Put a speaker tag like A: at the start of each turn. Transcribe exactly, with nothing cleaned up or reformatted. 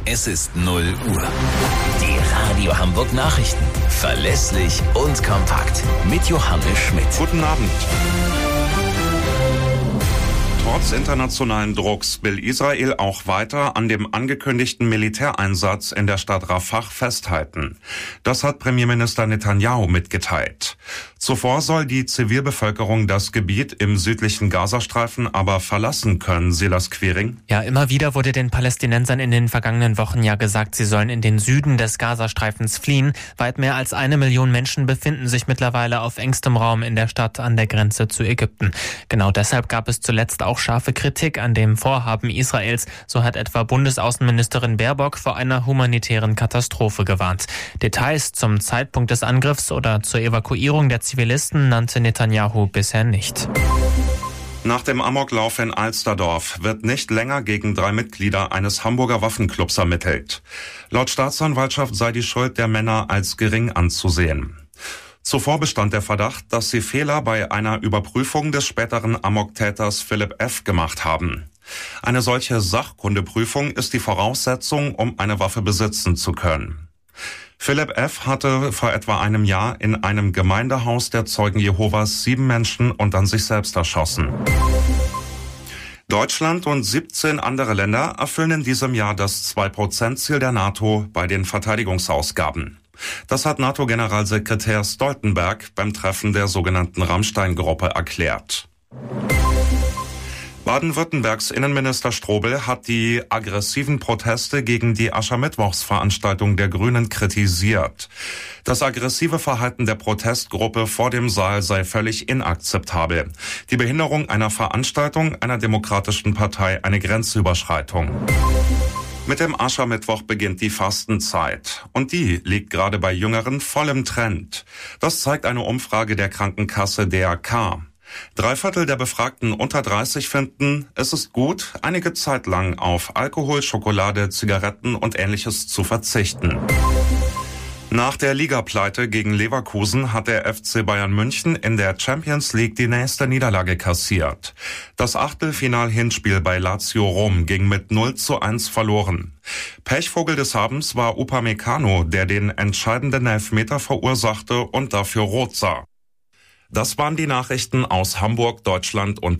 A: Es ist null Uhr. Die Radio Hamburg Nachrichten. Verlässlich und kompakt. Mit Johannes Schmidt.
B: Guten Abend. Trotz internationalen Drucks will Israel auch weiter an dem angekündigten Militäreinsatz in der Stadt Rafah festhalten. Das hat Premierminister Netanyahu mitgeteilt. Zuvor soll die Zivilbevölkerung das Gebiet im südlichen Gazastreifen aber verlassen können, Silas Quiring.
C: Ja, immer wieder wurde den Palästinensern in den vergangenen Wochen ja gesagt, sie sollen in den Süden des Gazastreifens fliehen. Weit mehr als eine Million Menschen befinden sich mittlerweile auf engstem Raum in der Stadt an der Grenze zu Ägypten. Genau deshalb gab es zuletzt auch scharfe Kritik an dem Vorhaben Israels. So hat etwa Bundesaußenministerin Baerbock vor einer humanitären Katastrophe gewarnt. Details zum Zeitpunkt des Angriffs oder zur Evakuierung der Zivilisten nannte Netanyahu bisher nicht.
B: Nach dem Amoklauf in Alsterdorf wird nicht länger gegen drei Mitglieder eines Hamburger Waffenclubs ermittelt. Laut Staatsanwaltschaft sei die Schuld der Männer als gering anzusehen. Zuvor bestand der Verdacht, dass sie Fehler bei einer Überprüfung des späteren Amoktäters Philipp F. gemacht haben. Eine solche Sachkundeprüfung ist die Voraussetzung, um eine Waffe besitzen zu können. Philipp F. hatte vor etwa einem Jahr in einem Gemeindehaus der Zeugen Jehovas sieben Menschen und an sich selbst erschossen. Deutschland und siebzehn andere Länder erfüllen in diesem Jahr das zwei Prozent Ziel der NATO bei den Verteidigungsausgaben. Das hat NATO-Generalsekretär Stoltenberg beim Treffen der sogenannten Rammstein-Gruppe erklärt. Baden-Württembergs Innenminister Strobel hat die aggressiven Proteste gegen die Aschermittwochsveranstaltung der Grünen kritisiert. Das aggressive Verhalten der Protestgruppe vor dem Saal sei völlig inakzeptabel. Die Behinderung einer Veranstaltung einer demokratischen Partei eine Grenzüberschreitung. Mit dem Aschermittwoch beginnt die Fastenzeit. Und die liegt gerade bei Jüngeren voll im Trend. Das zeigt eine Umfrage der Krankenkasse D R K. Drei Viertel der Befragten unter dreißig finden, es ist gut, einige Zeit lang auf Alkohol, Schokolade, Zigaretten und Ähnliches zu verzichten. Nach der Ligapleite gegen Leverkusen hat der F C Bayern München in der Champions League die nächste Niederlage kassiert. Das Achtelfinal-Hinspiel bei Lazio Rom ging mit null zu eins verloren. Pechvogel des Abends war Upamecano, der den entscheidenden Elfmeter verursachte und dafür rot sah. Das waren die Nachrichten aus Hamburg, Deutschland und